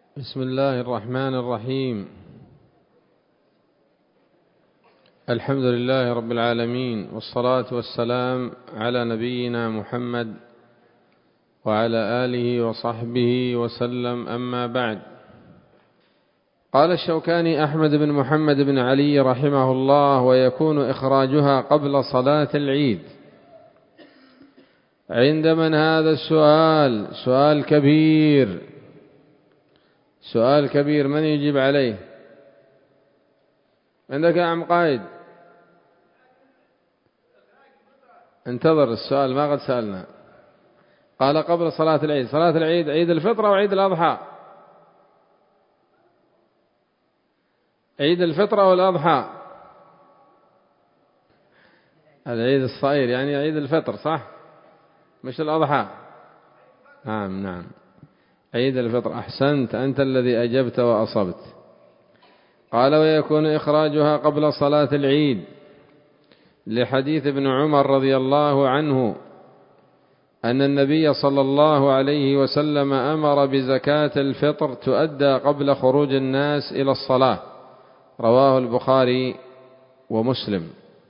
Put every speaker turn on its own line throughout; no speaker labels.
بسم الله الرحمن الرحيم. الحمد لله رب العالمين، والصلاة والسلام على نبينا محمد وعلى آله وصحبه وسلم، أما بعد. قال الشوكاني أحمد بن محمد بن علي رحمه الله: ويكون إخراجها قبل صلاة العيد. عند من هذا السؤال؟ سؤال كبير، سؤال كبير، من يجيب عليه؟ عندك يا عم قائد؟ انتظر، السؤال ما قد سألنا. قال قبل صلاة العيد. صلاة العيد عيد الفطر أو عيد الأضحى؟ عيد الفطر أو الأضحى؟ العيد الصغير يعني عيد الفطر، صح؟ مش الأضحى. نعم، عيد الفطر. أحسنت، أنت الذي أجبت وأصبت. قال: ويكون إخراجها قبل صلاة العيد، لحديث ابن عمر رضي الله عنه أن النبي صلى الله عليه وسلم أمر بزكاة الفطر تؤدى قبل خروج الناس إلى الصلاة، رواه البخاري ومسلم.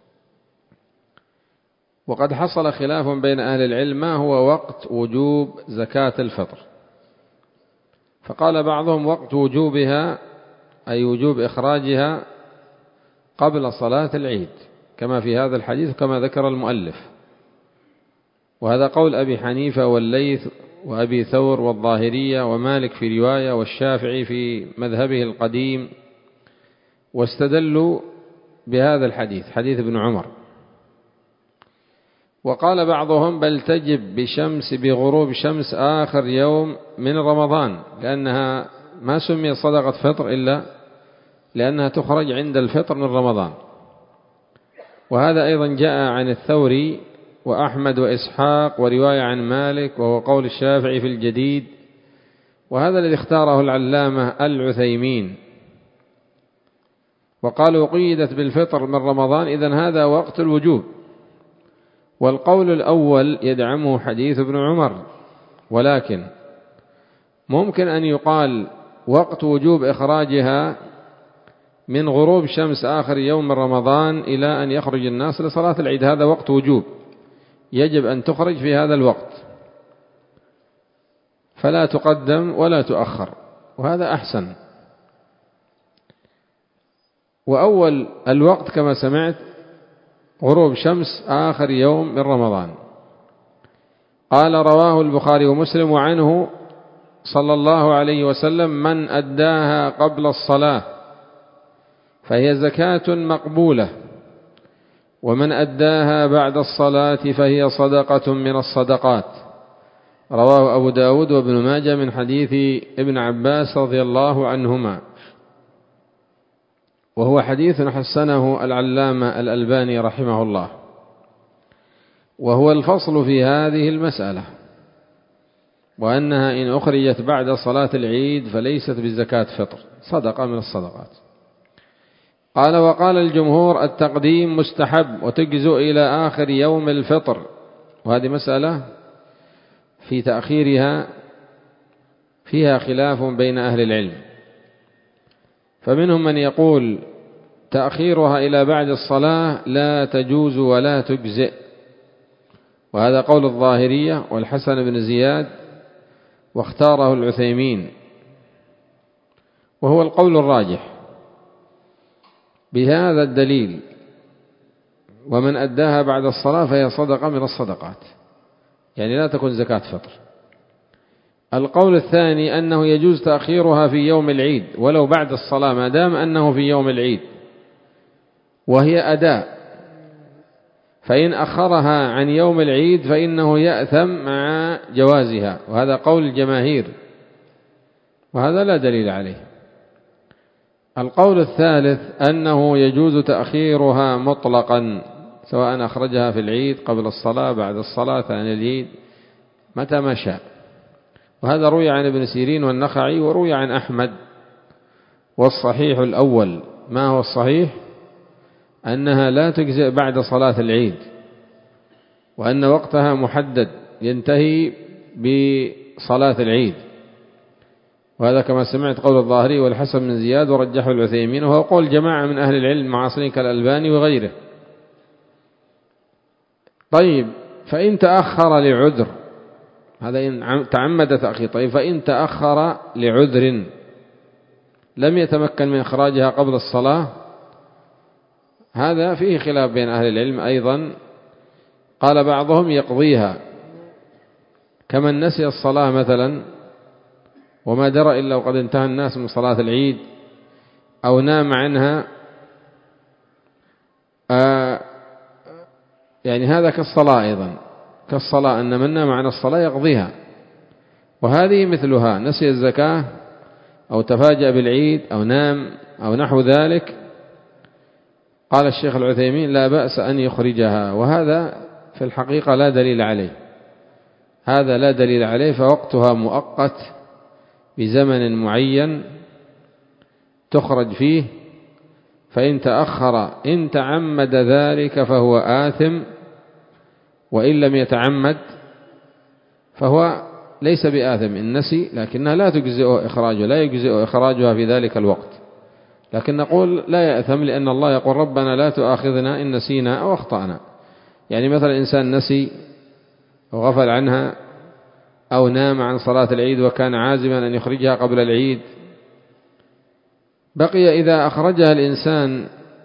وقد حصل خلاف بين أهل العلم ما هو وقت وجوب زكاة الفطر، فقال بعضهم: وقت وجوبها أي وجوب إخراجها قبل صلاة العيد، كما في هذا الحديث كما ذكر المؤلف. وهذا قول أبي حنيفة والليث وأبي ثور والظاهرية ومالك في رواية، والشافعي في مذهبه القديم، واستدلوا بهذا الحديث، حديث ابن عمر. وقال بعضهم: بل تجب بغروب شمس آخر يوم من رمضان، لأنها ما سمي صدقة فطر إلا لأنها تخرج عند الفطر من رمضان. وهذا أيضا جاء عن الثوري وأحمد وإسحاق، ورواية عن مالك، وهو قول الشافعي في الجديد، وهذا الذي اختاره العلامة العثيمين. وقالوا: قيدت بالفطر من رمضان، إذن هذا وقت الوجوب. والقول الأول يدعمه حديث ابن عمر، ولكن ممكن أن يقال وقت وجوب إخراجها من غروب شمس آخر يوم من رمضان إلى أن يخرج الناس لصلاة العيد، هذا وقت وجوب، يجب أن تخرج في هذا الوقت، فلا تقدم ولا تؤخر، وهذا أحسن. وأول الوقت كما سمعت غروب شمس آخر يوم من رمضان. قال: رواه البخاري ومسلم وعنه صلى الله عليه وسلم: من أداها قبل الصلاة فهي زكاة مقبولة، ومن أداها بعد الصلاة فهي صدقة من الصدقات. رواه أبو داود وابن ماجه من حديث ابن عباس رضي الله عنهما، وهو حديث حسنه العلامة الألباني رحمه الله. وهو الفصل في هذه المسألة، وأنها إن أخرجت بعد صلاة العيد فليست بزكاة فطر، صدقة من الصدقات. قال: وقال الجمهور: التقديم مستحب وتجزء إلى آخر يوم الفطر. وهذه مسألة في تأخيرها فيها خلاف بين أهل العلم، فمنهم من يقول تأخيرها إلى بعد الصلاة لا تجوز ولا تجزئ، وهذا قول الظاهرية والحسن بن زياد، واختاره العثيمين، وهو القول الراجح بهذا الدليل: ومن أداها بعد الصلاة فهي صدقة من الصدقات، يعني لا تكون زكاة فطر. القول الثاني أنه يجوز تأخيرها في يوم العيد ولو بعد الصلاة، ما دام أنه في يوم العيد وهي أداء، فإن أخرها عن يوم العيد فإنه يأثم مع جوازها، وهذا قول الجماهير، وهذا لا دليل عليه. القول الثالث أنه يجوز تأخيرها مطلقا، سواء أخرجها في العيد قبل الصلاة بعد الصلاة عن العيد متى ما شاء، وهذا روي عن ابن سيرين والنخعي وروي عن أحمد. والصحيح الأول. ما هو الصحيح؟ أنها لا تجزئ بعد صلاة العيد، وأن وقتها محدد ينتهي بصلاة العيد، وهذا كما سمعت قول الظاهري والحسن بن زياد ورجحه العثيمين، وهو قول جماعة من أهل العلم المعاصرين كالألباني وغيره. طيب فإن تأخر لعذر، هذا إن تعمد تأخير. طيب فإن تأخر لعذر لم يتمكن من إخراجها قبل الصلاة، هذا فيه خلاف بين أهل العلم أيضا. قال بعضهم يقضيها كمن نسي الصلاة مثلا وما درى إلا وقد انتهى الناس من صلاة العيد، أو نام عنها، يعني هذا كالصلاة أيضا، كالصلاة أن من نام عن الصلاة يقضيها. وهذه مثلها نسي الزكاة أو تفاجأ بالعيد أو نام أو نحو ذلك، قال الشيخ العثيمين لا بأس أن يخرجها. وهذا في الحقيقة لا دليل عليه، هذا لا دليل عليه، فوقتها مؤقت بزمن معين تخرج فيه. فإن تأخر إن تعمد ذلك فهو آثم، وإن لم يتعمد فهو ليس بآثم إن نسي، لكنها لا تجزئ إخراجه، لا يجزئ إخراجها في ذلك الوقت. لكن نقول لا يأثم، لأن الله يقول ربنا لا تؤاخذنا إن نسينا أو أخطأنا. يعني مثلا إنسان نسي وغفل عنها أو نام عن صلاة العيد وكان عازما أن يخرجها قبل العيد، بقي إذا أخرجها الإنسان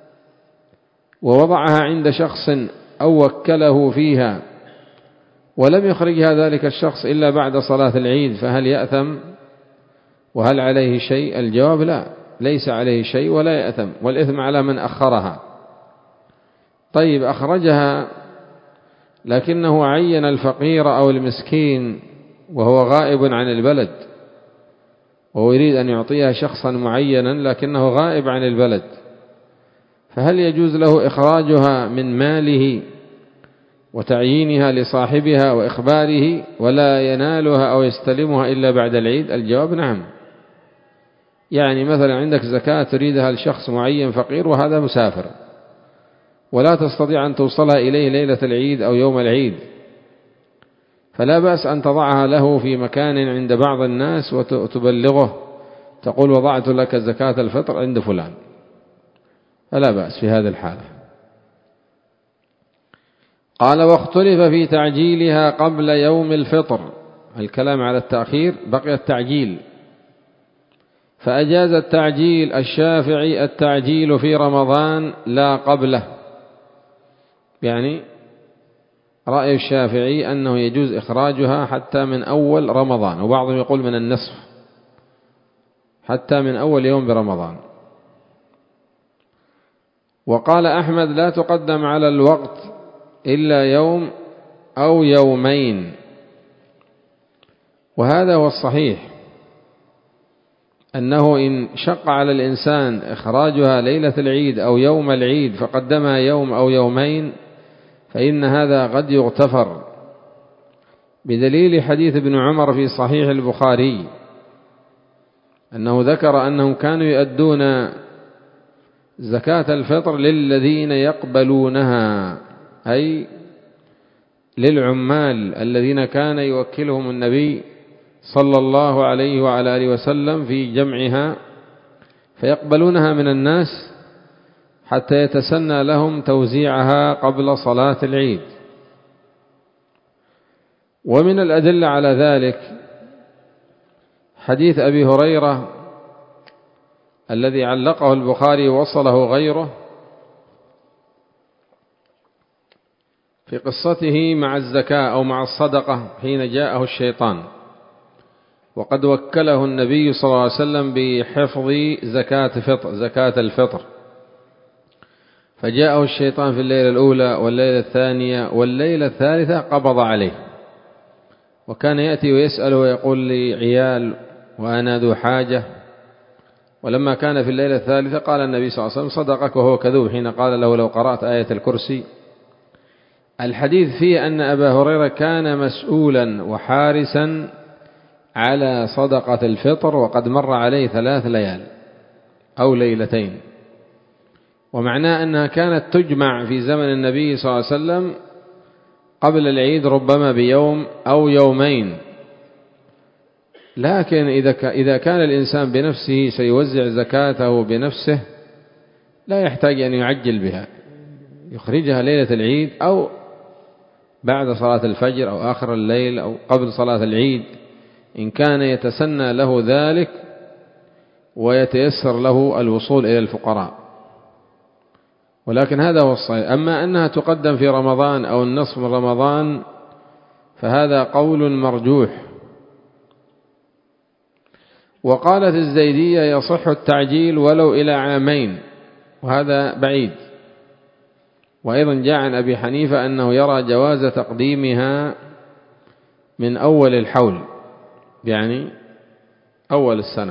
ووضعها عند شخص أو وكله فيها ولم يخرجها ذلك الشخص إلا بعد صلاة العيد، فهل يأثم وهل عليه شيء؟ الجواب لا، ليس عليه شيء ولا يأثم، والإثم على من أخرها. طيب أخرجها لكنه عين الفقير أو المسكين وهو غائب عن البلد، وهو يريد أن يعطيها شخصا معينا لكنه غائب عن البلد، فهل يجوز له إخراجها من ماله وتعيينها لصاحبها وإخباره ولا ينالها أو يستلمها إلا بعد العيد؟ الجواب نعم. يعني مثلا عندك زكاة تريدها لشخص معين فقير وهذا مسافر ولا تستطيع أن توصلها إليه ليلة العيد أو يوم العيد، فلا بأس أن تضعها له في مكان عند بعض الناس وتبلغه، تقول وضعت لك زكاة الفطر عند فلان، فلا بأس في هذه الحالة. قال واختلف في تعجيلها قبل يوم الفطر، الكلام على التأخير، بقي التعجيل. فأجاز التعجيل الشافعي التعجيل في رمضان لا قبله، يعني رأي الشافعي أنه يجوز إخراجها حتى من أول رمضان، وبعضهم يقول من النصف، حتى من أول يوم برمضان. وقال أحمد لا تقدم على الوقت إلا يوم أو يومين، وهذا هو الصحيح، أنه إن شق على الإنسان إخراجها ليلة العيد أو يوم العيد فقدمها يوم أو يومين فإن هذا قد يغتفر، بدليل حديث ابن عمر في صحيح البخاري أنه ذكر أنهم كانوا يؤدون زكاة الفطر للذين يقبلونها، أي للعمال الذين كان يوكلهم النبي صلى الله عليه وعلى آله وسلم في جمعها، فيقبلونها من الناس حتى يتسنى لهم توزيعها قبل صلاة العيد. ومن الأدلة على ذلك حديث أبي هريرة الذي علقه البخاري ووصله غيره في قصته مع الزكاة أو مع الصدقة حين جاءه الشيطان، وقد وكله النبي صلى الله عليه وسلم بحفظ زكاة الفطر، فجاءه الشيطان في الليلة الأولى والليلة الثانية والليلة الثالثة قبض عليه، وكان يأتي ويسأل ويقول لي عيال وأنا ذو حاجة. ولما كان في الليلة الثالثة قال النبي صلى الله عليه وسلم صدقك وهو كذوب حين قال له لو قرأت آية الكرسي. الحديث فيه أن أبا هريرة كان مسؤولا وحارسا على صدقة الفطر، وقد مر عليه 3 ليال أو ليلتين، ومعناه أنها كانت تجمع في زمن النبي صلى الله عليه وسلم قبل العيد ربما بيوم أو يومين، لكن إذا كان الإنسان بنفسه سيوزع زكاته بنفسه لا يحتاج أن يعجل بها، يخرجها ليلة العيد أو بعد صلاة الفجر أو آخر الليل أو قبل صلاة العيد إن كان يتسنى له ذلك ويتيسر له الوصول إلى الفقراء. ولكن هذا هو الصحيح. أما أنها تقدم في رمضان أو النصف من رمضان فهذا قول مرجوح. وقالت الزيدية يصح التعجيل ولو إلى عامين، وهذا بعيد. وأيضا جاء عن أبي حنيفة أنه يرى جواز تقديمها من أول الحول، يعني أول السنة،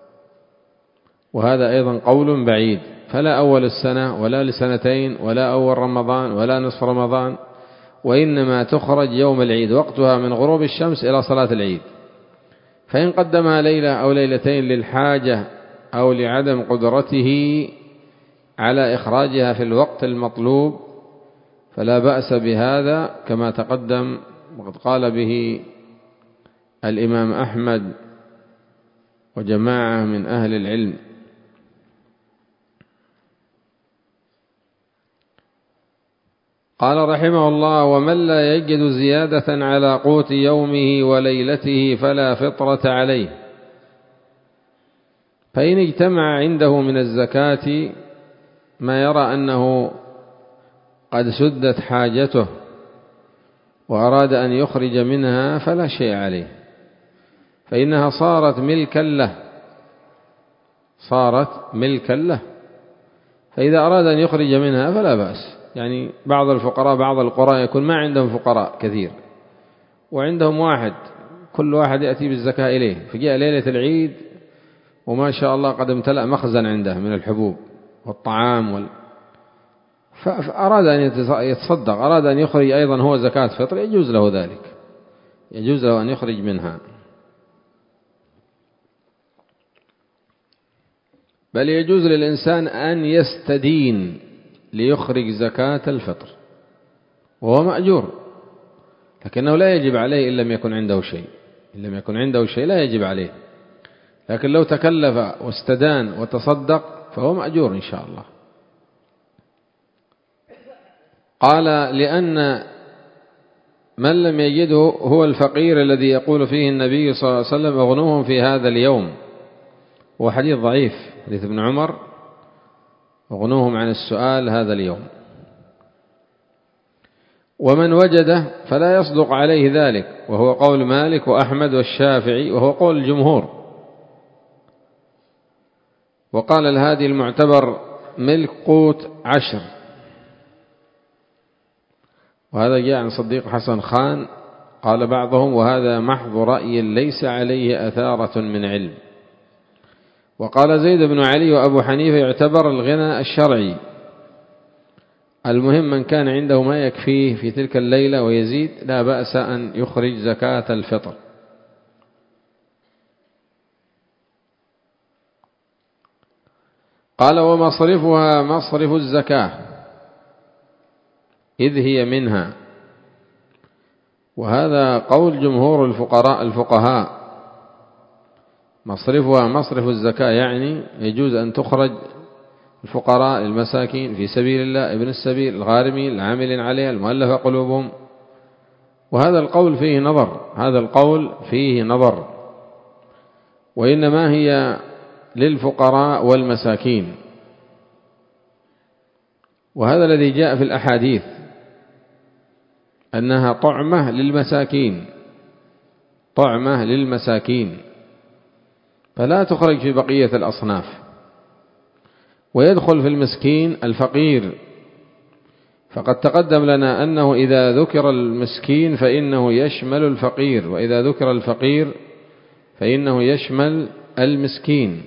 وهذا أيضا قول بعيد. فلا أول السنة ولا لسنتين ولا أول رمضان ولا نصف رمضان، وإنما تخرج يوم العيد، وقتها من غروب الشمس إلى صلاة العيد. فإن قدمها ليلة أو ليلتين للحاجة أو لعدم قدرته على إخراجها في الوقت المطلوب فلا بأس بهذا، كما تقدم وقد قال به الإمام أحمد وجماعة من أهل العلم. قال رحمه الله: ومن لا يجد زيادة على قوت يومه وليلته فلا فطرة عليه. فإن اجتمع عنده من الزكاة ما يرى أنه قد سدت حاجته وأراد أن يخرج منها فلا شيء عليه، فإنها صارت ملكا له، فإذا أراد أن يخرج منها فلا بأس. يعني بعض الفقراء، بعض القرى يكون ما عندهم فقراء كثير وعندهم واحد، كل واحد يأتي بالزكاة إليه، فجاء ليلة العيد وما شاء الله قد امتلأ مخزن عنده من الحبوب والطعام فأراد أن يتصدق، أراد أن يخرج أيضا هو زكاة فطر، يجوز له ذلك، يجوز له أن يخرج منها. بل يجوز للإنسان أن يستدين ليخرج زكاة الفطر وهو مأجور، لكنه لا يجب عليه إن لم يكن عنده شيء. إن لم يكن عنده شيء لا يجب عليه، لكن لو تكلف واستدان وتصدق فهو مأجور إن شاء الله. قال: لأن من لم يجده هو الفقير الذي يقول فيه النبي صلى الله عليه وسلم: اغنوهم في هذا اليوم. هو حديث ضعيف، حديث ابن عمر: اغنوهم عن السؤال هذا اليوم. ومن وجده فلا يصدق عليه ذلك، وهو قول مالك وأحمد والشافعي، وهو قول الجمهور. وقال الهادي المعتبر: ملك قوت 10. وهذا جاء عن صديق حسن خان. قال بعضهم: وهذا محض رأي ليس عليه أثارة من علم. وقال زيد بن علي وأبو حنيفة: يعتبر الغنى الشرعي، المهم من كان عنده ما يكفيه في تلك الليلة ويزيد لا بأس أن يخرج زكاة الفطر. قال: ومصرفها مصرف الزكاة إذ هي منها. وهذا قول جمهور الفقهاء، مصرفها مصرف الزكاة، يعني يجوز أن تخرج الفقراء المساكين في سبيل الله، ابن السبيل، الغارمين، العاملين عليها، المؤلفة قلوبهم. وهذا القول فيه نظر، هذا القول فيه نظر، وإنما هي للفقراء والمساكين. وهذا الذي جاء في الأحاديث أنها طعمة للمساكين، طعمة للمساكين، فلا تخرج في بقية الأصناف. ويدخل في المسكين الفقير، فقد تقدم لنا أنه إذا ذكر المسكين فإنه يشمل الفقير، وإذا ذكر الفقير فإنه يشمل المسكين.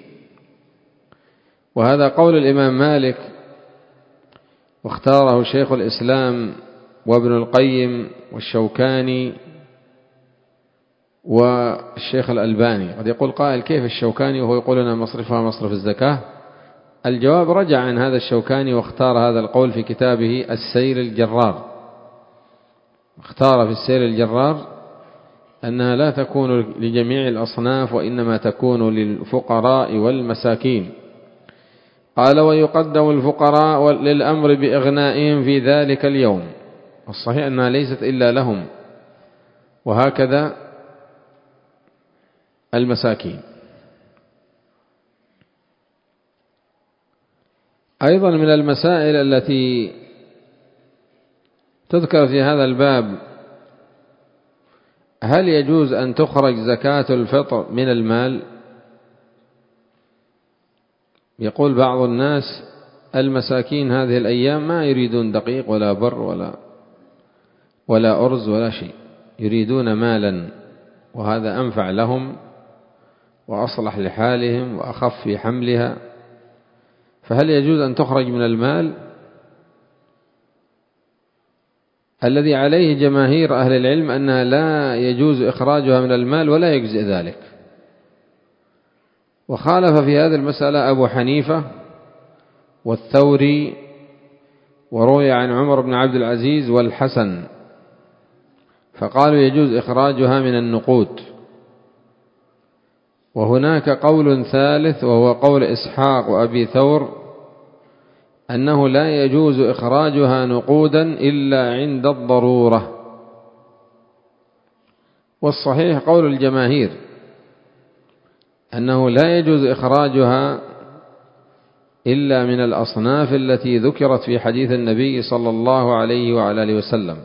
وهذا قول الإمام مالك، واختاره شيخ الإسلام وابن القيم والشوكاني والشيخ الألباني. قد يقول قائل: كيف الشوكاني وهو يقول لنا مصرفها مصرف الزكاة؟ الجواب: رجع عن هذا الشوكاني واختار هذا القول في كتابه السير الجرار، اختار في السير الجرار أنها لا تكون لجميع الأصناف وإنما تكون للفقراء والمساكين. قال: ويقدم الفقراء للأمر بإغنائهم في ذلك اليوم. الصحيح أنها ليست إلا لهم، وهكذا المساكين. أيضا من المسائل التي تذكر في هذا الباب: هل يجوز أن تخرج زكاة الفطر من المال؟ يقول بعض الناس: المساكين هذه الأيام ما يريدون دقيق ولا بر ولا أرز ولا شيء، يريدون مالا، وهذا أنفع لهم وأصلح لحالهم وأخف في حملها، فهل يجوز أن تخرج من المال؟ الذي عليه جماهير أهل العلم أنها لا يجوز إخراجها من المال ولا يجزئ ذلك. وخالف في هذه المسألة أبو حنيفة والثوري، وروي عن عمر بن عبد العزيز والحسن، فقالوا يجوز إخراجها من النقود. وهناك قول ثالث وهو قول إسحاق وأبي ثور، أنه لا يجوز إخراجها نقودا إلا عند الضرورة. والصحيح قول الجماهير أنه لا يجوز إخراجها إلا من الأصناف التي ذكرت في حديث النبي صلى الله عليه وعلى آله وسلم.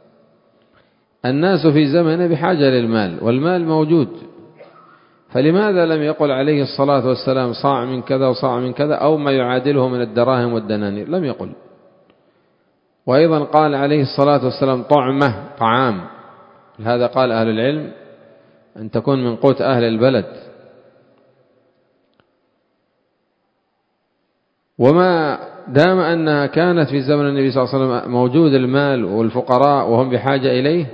الناس في زمن بحاجة للمال، والمال موجود، فلماذا لم يقل عليه الصلاة والسلام صاع من كذا وصاع من كذا أو ما يعادله من الدراهم والدنانير؟ لم يقل. وأيضا قال عليه الصلاة والسلام طعمة، طعام، هذا قال أهل العلم أن تكون من قوت أهل البلد. وما دام أنها كانت في زمن النبي صلى الله عليه وسلم موجود المال والفقراء وهم بحاجة إليه،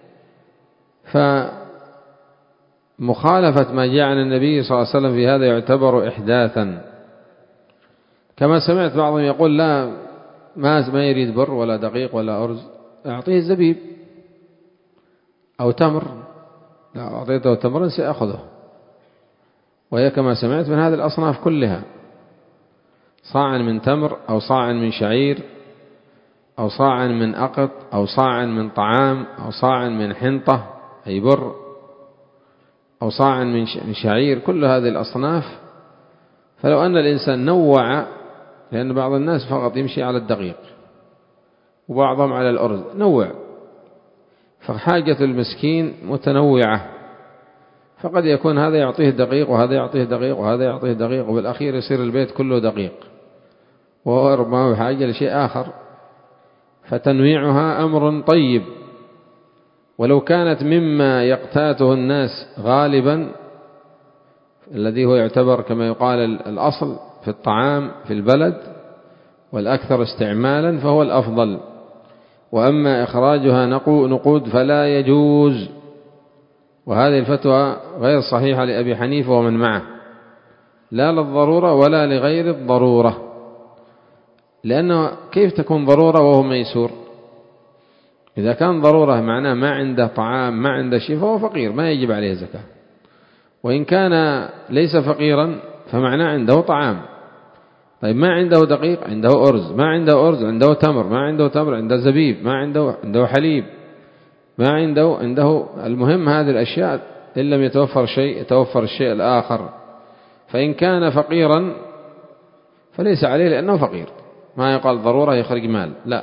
فمخالفة ما جاء عن النبي صلى الله عليه وسلم في هذا يعتبر إحداثا. كما سمعت بعضهم يقول: لا، ما يريد بر ولا دقيق ولا أرز، أعطيه زبيب أو تمر، لا أعطيته تمرا سيأخذه. وهي كما سمعت من هذه الأصناف كلها: صاعا من تمر، أو صاعا من شعير، أو صاعا من أقط، أو صاعا من طعام، أو صاعا من حنطة أي بر، أو صاعا من شعير، كل هذه الأصناف. فلو أن الإنسان نوع، لأن بعض الناس فقط يمشي على الدقيق وبعضهم على الأرز، نوع، فحاجة المسكين متنوعة، فقد يكون هذا يعطيه دقيق وهذا يعطيه دقيق وهذا يعطيه دقيق، وبالأخير يصير البيت كله دقيق وهو ربما بحاجة لشيء آخر. فتنويعها أمر طيب، ولو كانت مما يقتاته الناس غالبا، الذي هو يعتبر كما يقال الأصل في الطعام في البلد والأكثر استعمالا، فهو الأفضل. وأما إخراجها نقود فلا يجوز. وهذه الفتوى غير صحيحة لأبي حنيفة ومن معه، لا للضرورة ولا لغير الضرورة، لأنه كيف تكون ضرورة وهو ميسور؟ إذا كان ضرورة معناه ما عنده طعام ما عنده شيء فهو فقير، ما يجب عليه زكاة. وإن كان ليس فقيرا فمعناه عنده طعام. طيب ما عنده دقيق، عنده أرز، ما عنده أرز عنده تمر، ما عنده تمر عنده زبيب، ما عنده حليب، ما عنده المهم هذه الأشياء إن لم يتوفر شيء يتوفر الشيء الآخر. فإن كان فقيرا فليس عليه لأنه فقير، ما يقال ضرورة يخرج مال، لا.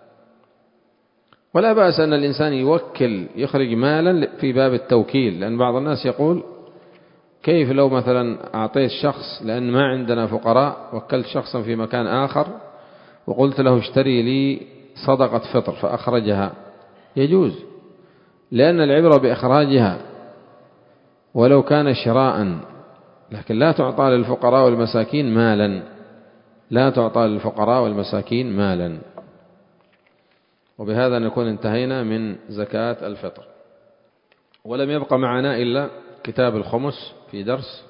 ولا بأس أن الإنسان يوكل يخرج مالا في باب التوكيل، لأن بعض الناس يقول: كيف لو مثلا أعطيت شخص، لأن ما عندنا فقراء، وكلت شخصا في مكان آخر وقلت له اشتري لي صدقة فطر فأخرجها، يجوز، لأن العبرة بإخراجها ولو كان شراء، لكن لا تعطى للفقراء والمساكين مالا، لا تعطى للفقراء والمساكين مالا. وبهذا نكون انتهينا من زكاة الفطر. ولم يبق معنا إلا كتاب الخمس في درس